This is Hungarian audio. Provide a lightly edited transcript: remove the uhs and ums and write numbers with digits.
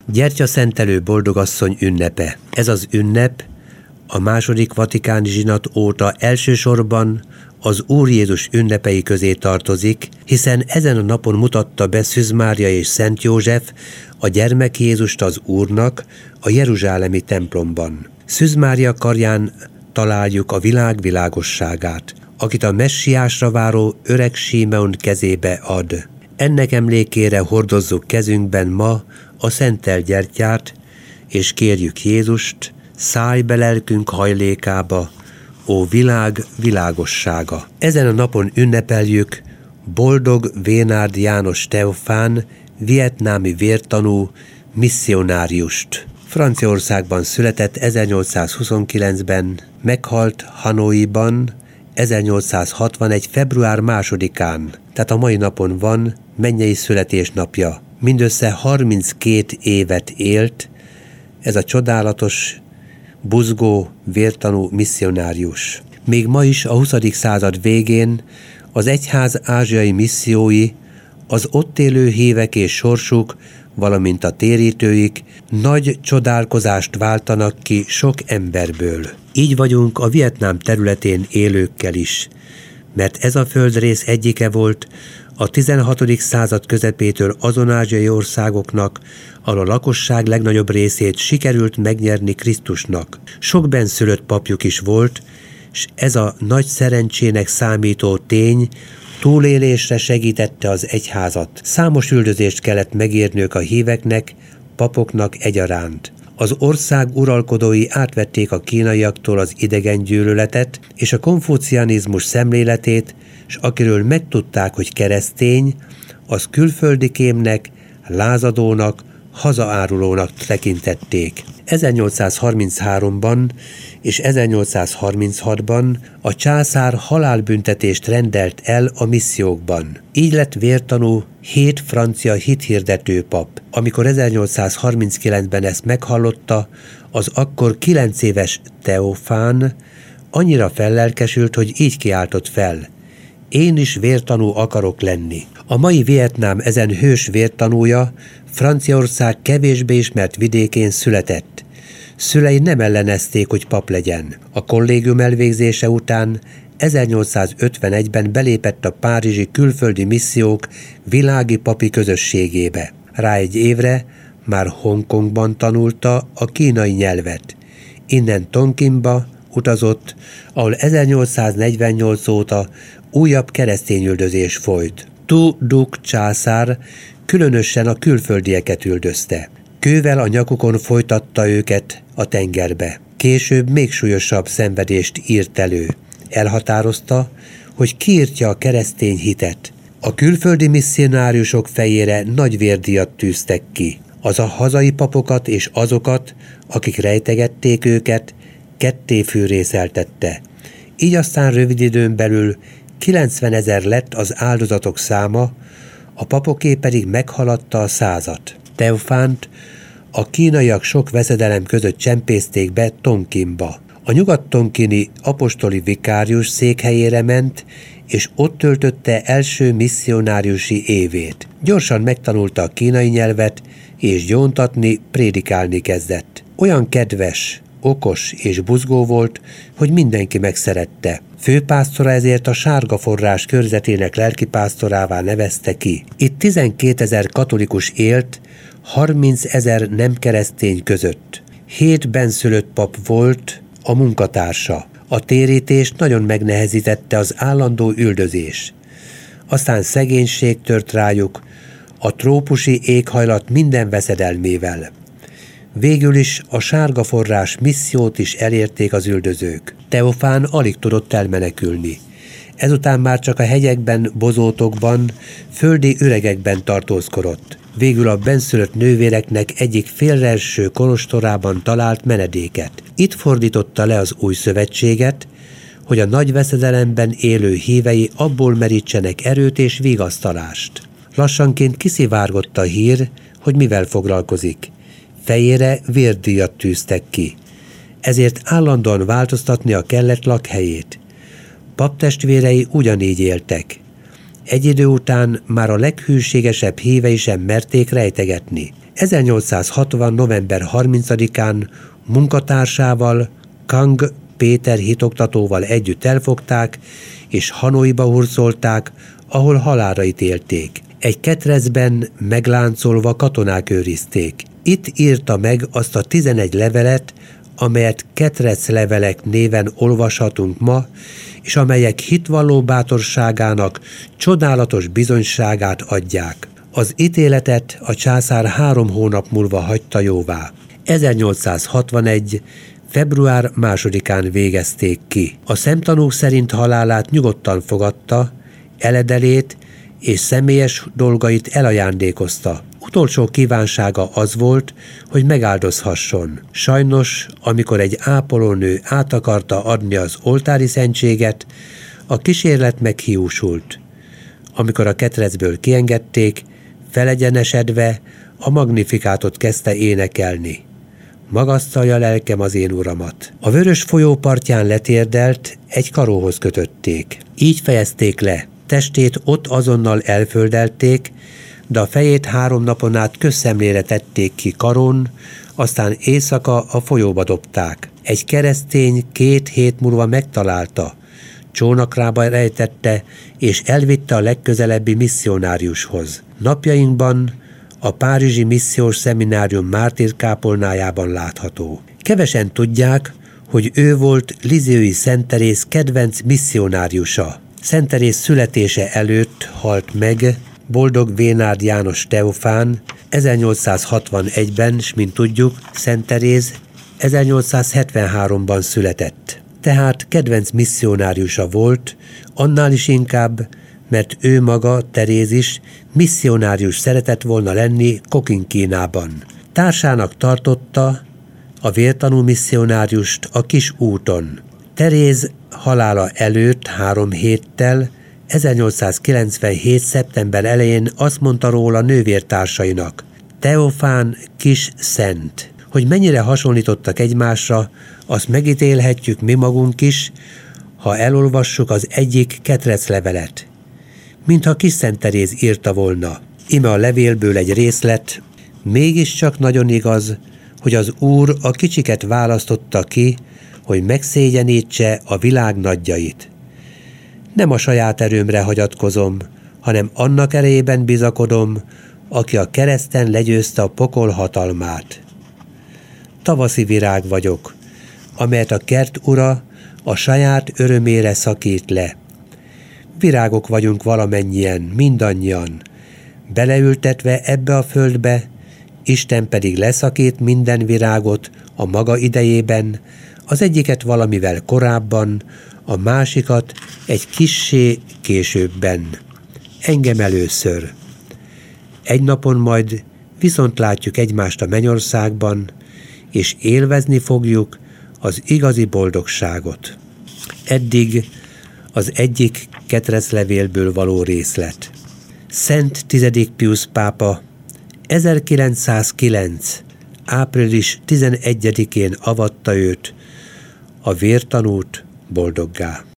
Gyertyaszentelő boldogasszony ünnepe. Ez az ünnep a második vatikáni zsinat óta elsősorban az Úr Jézus ünnepei közé tartozik, hiszen ezen a napon mutatta be Szűz Mária és Szent József a gyermek Jézust az Úrnak a jeruzsálemi templomban. Szűz Mária karján találjuk a világ világosságát, akit a messiásra váró öreg Símeon kezébe ad. Ennek emlékére hordozzuk kezünkben ma a szentelt gyertyát, és kérjük Jézust, szállj be lelkünk hajlékába, ó világ világossága. Ezen a napon ünnepeljük boldog Vénárd János Teofán, vietnámi vértanú misszionáriust. Franciaországban született 1829-ben, meghalt Hanoiban 1861. február 2-án, tehát a mai napon van mennyei születésnapja. Mindössze 32 évet élt ez a csodálatos, buzgó, vértanú misszionárius. Még ma is a 20. század végén az egyház ázsiai missziói, az ott élő hívek és sorsuk, valamint a térítőik nagy csodálkozást váltanak ki sok emberből. Így vagyunk a Vietnám területén élőkkel is, mert ez a földrész egyike volt a 16. század közepétől azon ázsiai országoknak, ahol a lakosság legnagyobb részét sikerült megnyerni Krisztusnak. Sok benszülött papjuk is volt, s ez a nagy szerencsének számító tény túlélésre segítette az egyházat. Számos üldözést kellett megérniük a híveknek, papoknak egyaránt. Az ország uralkodói átvették a kínaiaktól az idegengyűlöletet és a konfucianizmus szemléletét, s akiről megtudták, hogy keresztény, az külföldi kémnek, lázadónak, hazaárulónak tekintették. 1833-ban és 1836-ban a császár halálbüntetést rendelt el a missziókban. Így lett vértanú 7 francia hithirdető pap. Amikor 1839-ben ezt meghallotta, az akkor 9 éves Teofán annyira fellelkesült, hogy így kiáltott fel: én is vértanú akarok lenni. A mai Vietnám ezen hős vértanúja Franciaország kevésbé ismert vidékén született. Szülei nem ellenezték, hogy pap legyen. A kollégium elvégzése után 1851-ben belépett a párizsi külföldi missziók világi papi közösségébe. Rá egy évre már Hongkongban tanulta a kínai nyelvet. Innen Tonkinba utazott, ahol 1848 óta újabb keresztényüldözés folyt. Tu Duc császár különösen a külföldieket üldözte. Kővel a nyakukon folytatta őket a tengerbe. Később még súlyosabb szenvedést írt elő. Elhatározta, hogy kiirtja a keresztény hitet. A külföldi misszionáriusok fejére nagy vérdíjat tűztek ki. Az a hazai papokat és azokat, akik rejtegették őket, ketté fűrészeltette. Így aztán rövid időn belül 90 000 lett az áldozatok száma, a papoké pedig meghaladta a 100-at. Teofánt a kínaiak sok veszedelem között csempészték be Tonkinba. A nyugat-tonkini apostoli vikárius székhelyére ment, és ott töltötte első misszionáriusi évét. Gyorsan megtanulta a kínai nyelvet, és gyóntatni, prédikálni kezdett. Olyan kedves, okos és buzgó volt, hogy mindenki megszerette. Főpásztora ezért a Sárga Forrás körzetének lelkipásztorává nevezte ki. Itt 12 000 katolikus élt, 30 000 nem keresztény között. 7 benszülött pap volt a munkatársa. A térítést nagyon megnehezítette az állandó üldözés. Aztán szegénység tört rájuk, a trópusi éghajlat minden veszedelmével. Végül is a Sárga Forrás missziót is elérték az üldözők. Teofán alig tudott elmenekülni. Ezután már csak a hegyekben, bozótokban, földi üregekben tartózkodott. Végül a benszülött nővéreknek egyik félreeső kolostorában talált menedéket. Itt fordította le az új szövetséget, hogy a nagy veszedelemben élő hívei abból merítsenek erőt és vigasztalást. Lassanként kiszivárgott a hír, hogy mivel foglalkozik. Fejére vérdíjat tűztek ki. Ezért állandóan változtatnia kellett lakhelyét. Paptestvérei ugyanígy éltek. Egy idő után már a leghűségesebb hívei sem merték rejtegetni. 1860. november 30-án munkatársával, Kang Péter hitoktatóval együtt elfogták, és Hanoiba hurcolták, ahol halálra ítélték. Egy ketrecben megláncolva katonák őrizték. Itt írta meg azt a 11 levelet, amelyet ketreclevelek néven olvashatunk ma, és amelyek hitvalló bátorságának csodálatos bizonyságát adják. Az ítéletet a császár 3 hónap múlva hagyta jóvá. 1861. február 2-án végezték ki. A szemtanúk szerint halálát nyugodtan fogadta, eledelét és személyes dolgait elajándékozta. Utolsó kívánsága az volt, hogy megáldozhasson. Sajnos, amikor egy ápolónő át akarta adni az oltári szentséget, a kísérlet meghiúsult. Amikor a ketrecből kiengedték, felegyenesedve a Magnifikátot kezdte énekelni. Magasztalja lelkem az én uramat. A Vörös folyó partján letérdelt, egy karóhoz kötötték. Így fejezték le. Testét ott azonnal elföldelték, de a fejét 3 napon át közszemlére tették ki karón, aztán éjszaka a folyóba dobták. Egy keresztény 2 hét múlva megtalálta, csónakrába rejtette, és elvitte a legközelebbi misszionáriushoz. Napjainkban a párizsi missziós szeminárium mártírkápolnájában látható. Kevesen tudják, hogy ő volt Lisieux-i Szent Teréz kedvenc misszionáriusa. Szent Teréz születése előtt halt meg Boldog Vénárd János Teofán 1861-ben, s mint tudjuk, Szent Teréz 1873-ban született. Tehát kedvenc misszionáriusa volt, annál is inkább, mert ő maga, Teréz is, misszionárius szeretett volna lenni Kokinkínában. Társának tartotta a vértanú misszionáriust a kis úton. Teréz halála előtt 3 héttel, 1897. szeptember elején azt mondta róla nővértársainak: Teofán kis szent. Hogy mennyire hasonlítottak egymásra, azt megítélhetjük mi magunk is, ha elolvassuk az egyik ketreclevelet. Mintha kis Szent Teréz írta volna. Ime a levélből egy részlet: mégiscsak nagyon igaz, hogy az Úr a kicsiket választotta ki, hogy megszégyenítse a világ nagyjait. Nem a saját erőmre hagyatkozom, hanem annak erejében bizakodom, aki a kereszten legyőzte a pokol hatalmát. Tavaszi virág vagyok, amelyet a kert ura a saját örömére szakít le. Virágok vagyunk valamennyien, mindannyian. Beleültetve ebbe a földbe, Isten pedig leszakít minden virágot a maga idejében, az egyiket valamivel korábban, a másikat egy kissé későbben. Engem először. Egy napon majd viszont látjuk egymást a mennyországban, és élvezni fogjuk az igazi boldogságot. Eddig az egyik ketreclevélből való részlet. Szent 10. Piusz pápa 1909. április 11-én avatta őt, a vértanút boldoggá.